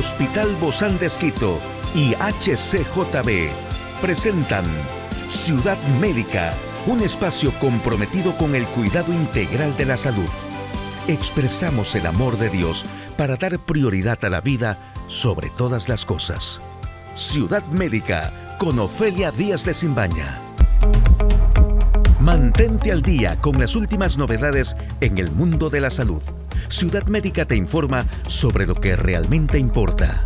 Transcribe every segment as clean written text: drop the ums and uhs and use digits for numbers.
Hospital Bozán de Esquito y HCJB presentan Ciudad Médica, un espacio comprometido con el cuidado integral de la salud. Expresamos el amor de Dios para dar prioridad a la vida sobre todas las cosas. Ciudad Médica con Ofelia Díaz de Simbaña. Mantente al día con las últimas novedades en el mundo de la salud. Ciudad Médica te informa sobre lo que realmente importa.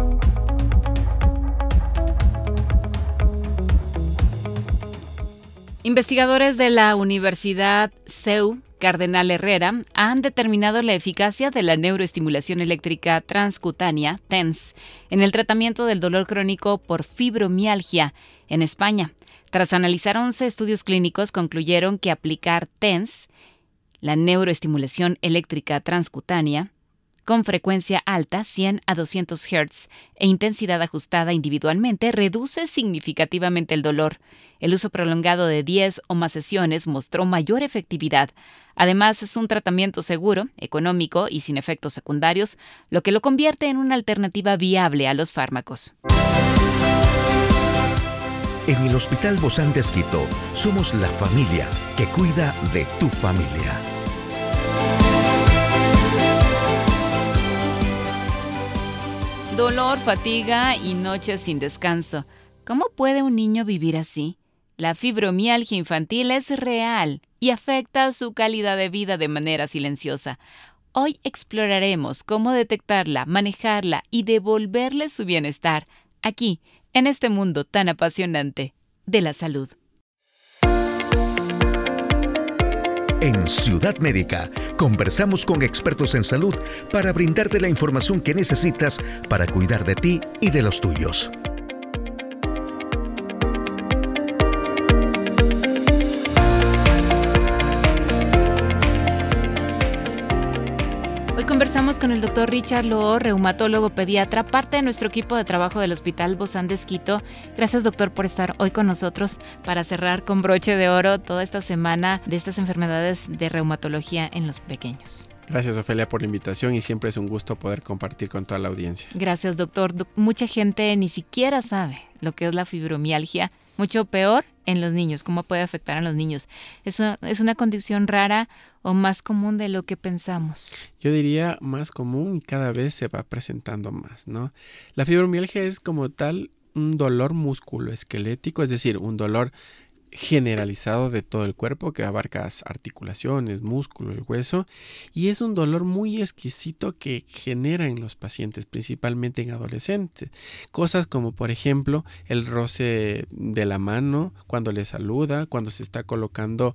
Investigadores de la Universidad CEU Cardenal Herrera han determinado la eficacia de la neuroestimulación eléctrica transcutánea, TENS, en el tratamiento del dolor crónico por fibromialgia en España. Tras analizar 11 estudios clínicos, concluyeron que aplicar TENS, la neuroestimulación eléctrica transcutánea, con frecuencia alta, 100 a 200 Hz, e intensidad ajustada individualmente, reduce significativamente el dolor. El uso prolongado de 10 o más sesiones mostró mayor efectividad. Además, es un tratamiento seguro, económico y sin efectos secundarios, lo que lo convierte en una alternativa viable a los fármacos. En el Hospital Bozán de Esquito somos la familia que cuida de tu familia. Dolor, fatiga y noches sin descanso. ¿Cómo puede un niño vivir así? La fibromialgia infantil es real y afecta su calidad de vida de manera silenciosa. Hoy exploraremos cómo detectarla, manejarla y devolverle su bienestar aquí, en este mundo tan apasionante de la salud. En Ciudad Médica, conversamos con expertos en salud para brindarte la información que necesitas para cuidar de ti y de los tuyos. Hoy conversamos con el doctor Richard Loó, reumatólogo pediatra, parte de nuestro equipo de trabajo del Hospital Bozán de Esquito. Gracias, doctor, por estar hoy con nosotros para cerrar con broche de oro toda esta semana de estas enfermedades de reumatología en los pequeños. Gracias, Ofelia, por la invitación y siempre es un gusto poder compartir con toda la audiencia. Gracias, doctor. Mucha gente ni siquiera sabe lo que es la fibromialgia, mucho peor en los niños, cómo puede afectar a los niños. ¿Es una condición rara o más común de lo que pensamos? Yo diría más común y cada vez se va presentando más, ¿no? La fibromialgia es como tal un dolor musculoesquelético, es decir, un dolor generalizado de todo el cuerpo que abarca articulaciones, músculo, el hueso, y es un dolor muy exquisito que genera en los pacientes, principalmente en adolescentes. Cosas como, por ejemplo, el roce de la mano cuando le saluda, cuando se está colocando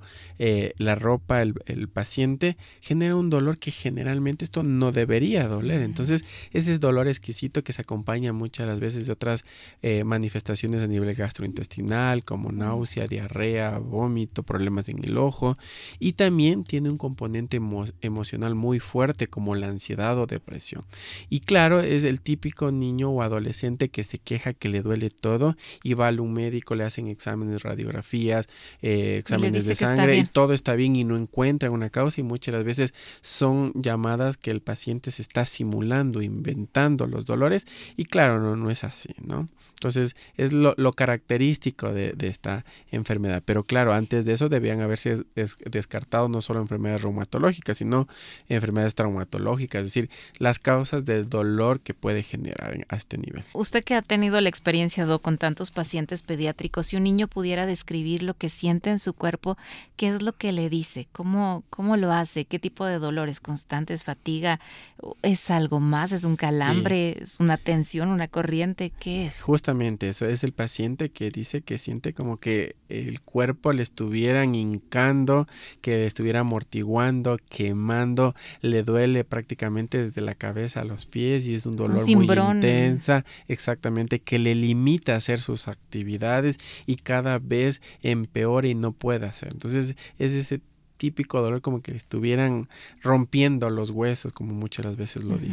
la ropa, el paciente, genera un dolor que generalmente esto no debería doler. Entonces, ese dolor exquisito que se acompaña muchas las veces de otras manifestaciones a nivel gastrointestinal, como náusea, diarrea, vómito, problemas en el ojo, y también tiene un componente emocional muy fuerte como la ansiedad o depresión. Y claro, es el típico niño o adolescente que se queja que le duele todo y va a un médico, le hacen exámenes, radiografías, exámenes de sangre y todo está bien y no encuentran una causa, y muchas las veces son llamadas que el paciente se está simulando, inventando los dolores, y claro, no es así, ¿no? Entonces es lo característico de esta enfermedad. Pero claro, antes de eso debían haberse descartado no solo enfermedades reumatológicas, sino enfermedades traumatológicas, es decir, las causas del dolor que puede generar a este nivel. Usted que ha tenido la experiencia, Doc, con tantos pacientes pediátricos, si un niño pudiera describir lo que siente en su cuerpo, ¿qué es lo que le dice? ¿Cómo lo hace? ¿Qué tipo de dolores constantes? ¿Fatiga? ¿Es algo más? ¿Es un calambre? Sí. ¿Es una tensión? ¿Una corriente? ¿Qué es? Justamente eso es el paciente que dice que siente como que el cuerpo le estuvieran hincando, que le estuviera amortiguando, quemando, le duele prácticamente desde la cabeza a los pies y es un dolor muy intensa, exactamente, que le limita a hacer sus actividades y cada vez empeora y no puede hacer. Entonces es ese típico dolor como que le estuvieran rompiendo los huesos, como muchas las veces lo dicen.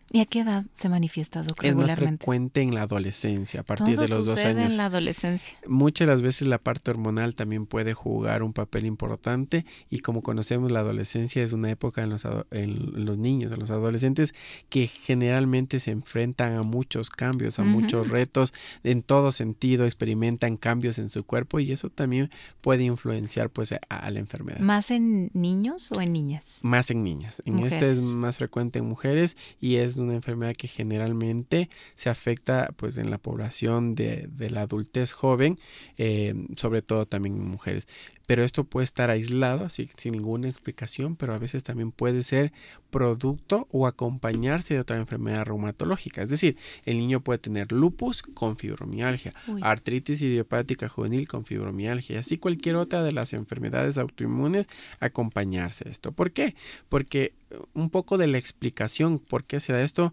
¿Y a qué edad se manifiesta, Doc, Es más regularmente? frecuente en la adolescencia, a partir Todo de los 2 sucede años. en la adolescencia. Muchas de las veces la parte hormonal también puede jugar un papel importante y como conocemos la adolescencia es una época en los niños, en los adolescentes que generalmente se enfrentan a muchos cambios, a muchos retos en todo sentido, experimentan cambios en su cuerpo y eso también puede influenciar pues a la enfermedad. ¿Más en niños o en niñas? Más en niñas. En este es más frecuente en mujeres y es una enfermedad que generalmente se afecta pues en la población de la adultez joven, sobre todo también en mujeres. Pero esto puede estar aislado, así, sin ninguna explicación, pero a veces también puede ser producto o acompañarse de otra enfermedad reumatológica. Es decir, el niño puede tener lupus con fibromialgia, artritis idiopática juvenil con fibromialgia, y así cualquier otra de las enfermedades autoinmunes acompañarse de esto. ¿Por qué? Porque un poco de la explicación por qué se da esto,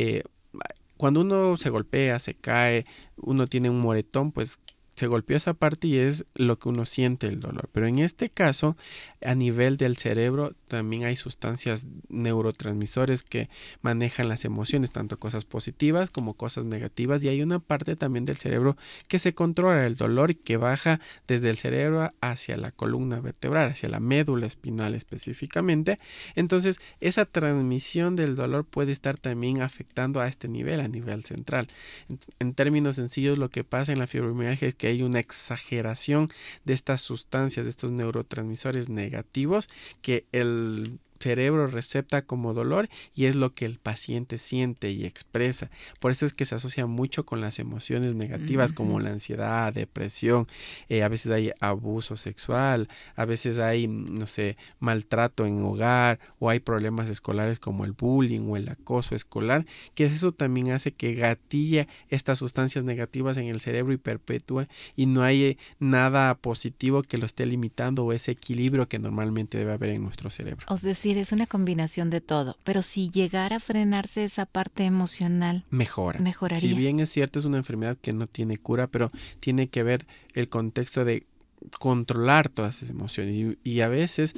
cuando uno se golpea, se cae, uno tiene un moretón, pues se golpeó esa parte y es lo que uno siente el dolor. Pero en este caso, a nivel del cerebro, también hay sustancias neurotransmisores que manejan las emociones, tanto cosas positivas como cosas negativas. Y hay una parte también del cerebro que se controla el dolor y que baja desde el cerebro hacia la columna vertebral, hacia la médula espinal específicamente. Entonces, esa transmisión del dolor puede estar también afectando a este nivel, a nivel central. En términos sencillos, lo que pasa en la fibromialgia es que hay una exageración de estas sustancias, de estos neurotransmisores negativos que el cerebro recepta como dolor y es lo que el paciente siente y expresa. Por eso es que se asocia mucho con las emociones negativas como la ansiedad, depresión, a veces hay abuso sexual, a veces hay, no sé, maltrato en hogar o hay problemas escolares como el bullying o el acoso escolar, que eso también hace que gatille estas sustancias negativas en el cerebro y perpetúe y no hay nada positivo que lo esté limitando o ese equilibrio que normalmente debe haber en nuestro cerebro. Es decir, es una combinación de todo, pero si llegara a frenarse esa parte emocional, mejoraría. Si bien es cierto, es una enfermedad que no tiene cura, pero tiene que ver el contexto de controlar todas esas emociones y a veces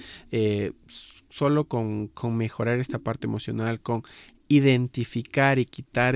solo con mejorar esta parte emocional, con identificar y quitar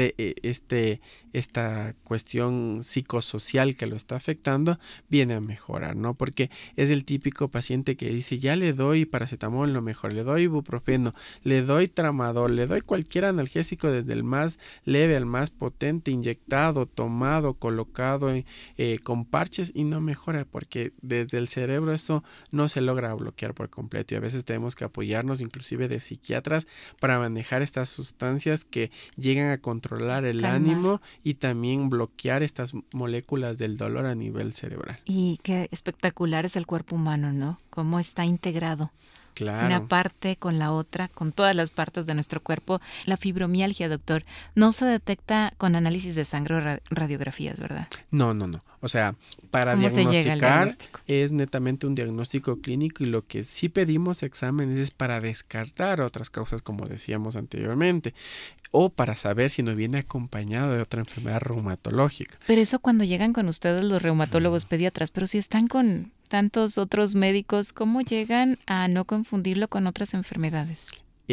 esta cuestión psicosocial que lo está afectando, viene a mejorar, ¿no? Porque es el típico paciente que dice, ya le doy paracetamol, lo mejor, le doy ibuprofeno, le doy tramadol, le doy cualquier analgésico desde el más leve al más potente, inyectado, tomado, colocado con parches y no mejora porque desde el cerebro esto no se logra bloquear por completo y a veces tenemos que apoyarnos inclusive de psiquiatras para manejar estas sustancias que llegan a controlar el ánimo y también bloquear estas moléculas del dolor a nivel cerebral. Y qué espectacular es el cuerpo humano, ¿no? Cómo está integrado. Claro. Una parte con la otra, con todas las partes de nuestro cuerpo. La fibromialgia, doctor, no se detecta con análisis de sangre o radiografías, ¿verdad? No. O sea, para diagnosticar es netamente un diagnóstico clínico y lo que sí pedimos exámenes es para descartar otras causas, como decíamos anteriormente, o para saber si nos viene acompañado de otra enfermedad reumatológica. Pero eso cuando llegan con ustedes los reumatólogos pediatras, pero si están con tantos otros médicos, ¿cómo llegan a no confundirlo con otras enfermedades?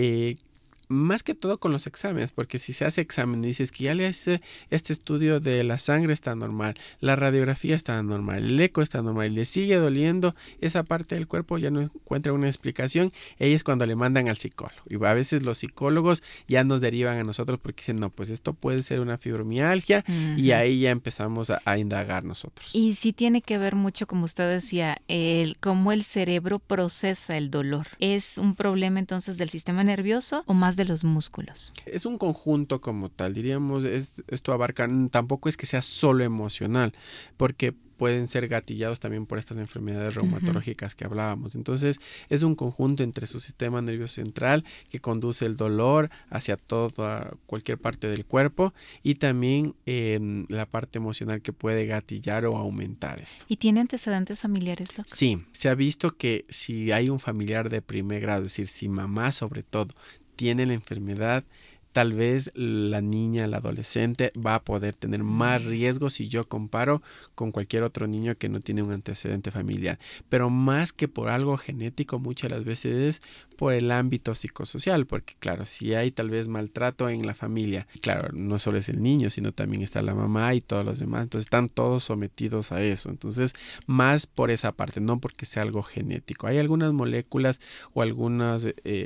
Más que todo con los exámenes, porque si se hace examen y dices que ya le hace este estudio de la sangre está normal, la radiografía está normal, el eco está normal y le sigue doliendo esa parte del cuerpo, ya no encuentra una explicación, ahí es cuando le mandan al psicólogo. Y a veces los psicólogos ya nos derivan a nosotros porque dicen, no, pues esto puede ser una fibromialgia y ahí ya empezamos a indagar nosotros. Y sí tiene que ver mucho, como usted decía, cómo el cerebro procesa el dolor. ¿Es un problema entonces del sistema nervioso o más de los músculos? Es un conjunto como tal, diríamos, esto abarca, tampoco es que sea solo emocional, porque pueden ser gatillados también por estas enfermedades reumatológicas que hablábamos. Entonces, es un conjunto entre su sistema nervioso central que conduce el dolor hacia toda cualquier parte del cuerpo y también la parte emocional que puede gatillar o aumentar esto. ¿Y tiene antecedentes familiares, doctor? Sí, se ha visto que si hay un familiar de primer grado, es decir, si mamá sobre todo tiene la enfermedad, tal vez la niña, la adolescente va a poder tener más riesgos si yo comparo con cualquier otro niño que no tiene un antecedente familiar. Pero más que por algo genético, muchas de las veces es por el ámbito psicosocial, porque claro, si hay tal vez maltrato en la familia, claro, no solo es el niño, sino también está la mamá y todos los demás, entonces están todos sometidos a eso. Entonces, más por esa parte, no porque sea algo genético. Hay algunas moléculas o algunos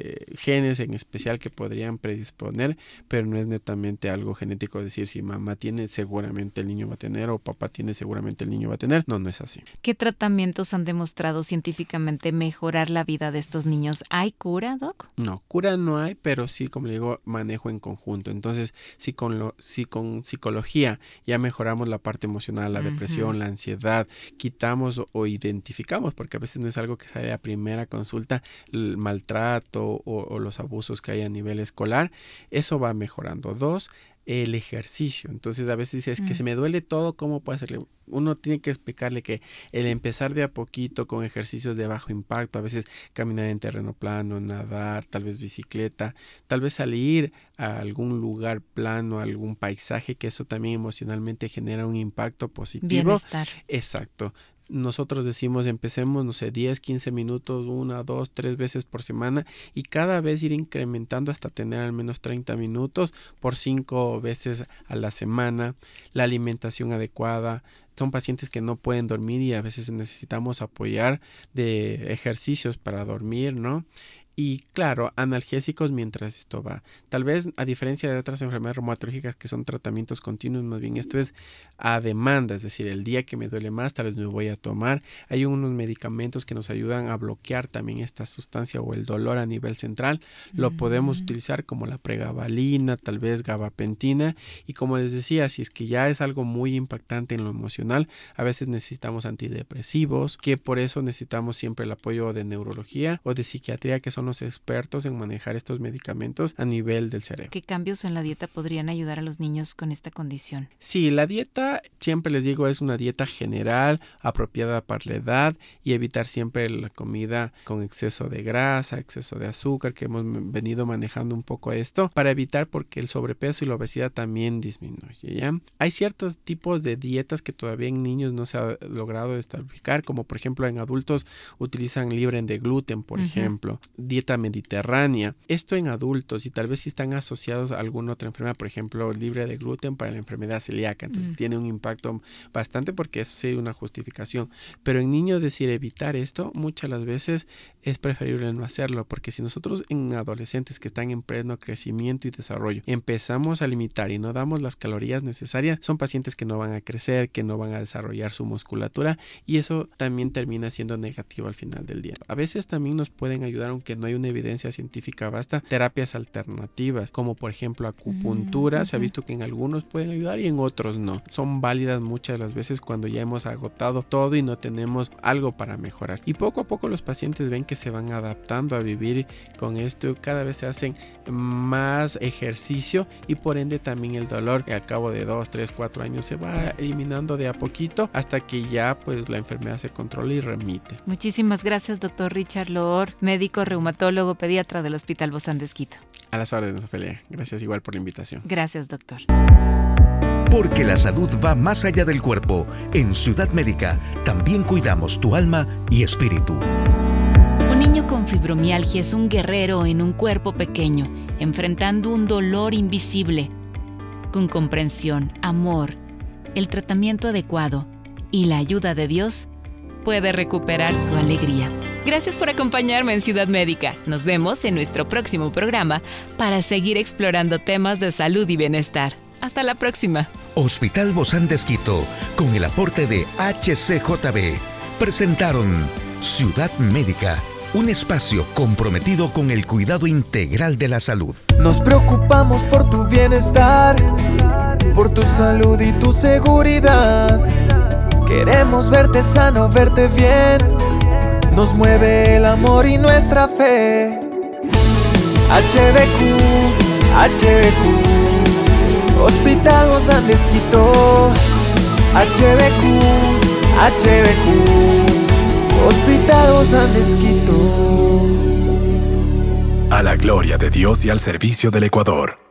genes en especial que podrían predisponer, pero no es netamente algo genético, decir si mamá tiene, seguramente el niño va a tener, o papá tiene, seguramente el niño va a tener. No es así. ¿Qué tratamientos han demostrado científicamente mejorar la vida de estos niños? ¿Hay cura, Doc? No, cura no hay, pero sí, como le digo, manejo en conjunto. Entonces, si con psicología ya mejoramos la parte emocional, la depresión, la ansiedad, quitamos o identificamos, porque a veces no es algo que sale a primera consulta, el maltrato o los abusos que hay a nivel escolar, eso va mejorando. 2, el ejercicio. Entonces a veces dices que se me duele todo, ¿cómo puedo hacerle? Uno tiene que explicarle que el empezar de a poquito con ejercicios de bajo impacto, a veces caminar en terreno plano, nadar, tal vez bicicleta, tal vez salir a algún lugar plano, a algún paisaje, que eso también emocionalmente genera un impacto positivo. Bienestar. Exacto. Nosotros decimos empecemos, 10, 15 minutos, 1, 2, 3 veces por semana y cada vez ir incrementando hasta tener al menos 30 minutos por 5 veces a la semana. La alimentación adecuada. Son pacientes que no pueden dormir y a veces necesitamos apoyar de ejercicios para dormir, ¿no? Y claro, analgésicos mientras esto va. Tal vez a diferencia de otras enfermedades reumatológicas que son tratamientos continuos, más bien esto es a demanda, es decir, el día que me duele más tal vez me voy a tomar. Hay unos medicamentos que nos ayudan a bloquear también esta sustancia o el dolor a nivel central. Lo podemos utilizar como la pregabalina, tal vez gabapentina, y como les decía, si es que ya es algo muy impactante en lo emocional, a veces necesitamos antidepresivos, que por eso necesitamos siempre el apoyo de neurología o de psiquiatría, que son los expertos en manejar estos medicamentos a nivel del cerebro. ¿Qué cambios en la dieta podrían ayudar a los niños con esta condición? Sí, la dieta, siempre les digo, es una dieta general, apropiada para la edad y evitar siempre la comida con exceso de grasa, exceso de azúcar, que hemos venido manejando un poco esto, para evitar porque el sobrepeso y la obesidad también disminuye, ¿ya? Hay ciertos tipos de dietas que todavía en niños no se ha logrado estabilizar, como por ejemplo en adultos utilizan libre de gluten, por ejemplo, dieta mediterránea. Esto en adultos y tal vez si están asociados a alguna otra enfermedad, por ejemplo, libre de gluten para la enfermedad celíaca. Entonces tiene un impacto bastante porque eso sí hay una justificación. Pero en niños decir evitar esto, muchas las veces es preferible no hacerlo, porque si nosotros en adolescentes que están en pleno crecimiento y desarrollo empezamos a limitar y no damos las calorías necesarias, son pacientes que no van a crecer, que no van a desarrollar su musculatura y eso también termina siendo negativo al final del día. A veces también nos pueden ayudar, aunque no hay una evidencia científica vasta, terapias alternativas, como por ejemplo acupuntura. Se ha visto que en algunos pueden ayudar y en otros no. Son válidas muchas de las veces cuando ya hemos agotado todo y no tenemos algo para mejorar. Y poco a poco los pacientes ven que se van adaptando a vivir con esto. Cada vez se hacen más ejercicio y por ende también el dolor al cabo de 2, 3, 4 años se va eliminando de a poquito hasta que ya pues la enfermedad se controla y remite. Muchísimas gracias, doctor Richard Loor, médico reumatólogo pediatra del Hospital Bozán de Esquito. A las órdenes, Ofelia. Gracias igual por la invitación. Gracias, doctor. Porque la salud va más allá del cuerpo. En Ciudad Médica también cuidamos tu alma y espíritu. Un niño con fibromialgia es un guerrero en un cuerpo pequeño, enfrentando un dolor invisible. Con comprensión, amor, el tratamiento adecuado y la ayuda de Dios, puede recuperar su alegría. Gracias por acompañarme en Ciudad Médica. Nos vemos en nuestro próximo programa para seguir explorando temas de salud y bienestar. Hasta la próxima. Hospital Bozán de Esquito, con el aporte de HCJB, presentaron Ciudad Médica, un espacio comprometido con el cuidado integral de la salud. Nos preocupamos por tu bienestar, por tu salud y tu seguridad. Queremos verte sano, verte bien. Nos mueve el amor y nuestra fe. HBQ, Hospital Bozán de Esquito. HBQ, Hospital Bozán de Esquito. A la gloria de Dios y al servicio del Ecuador.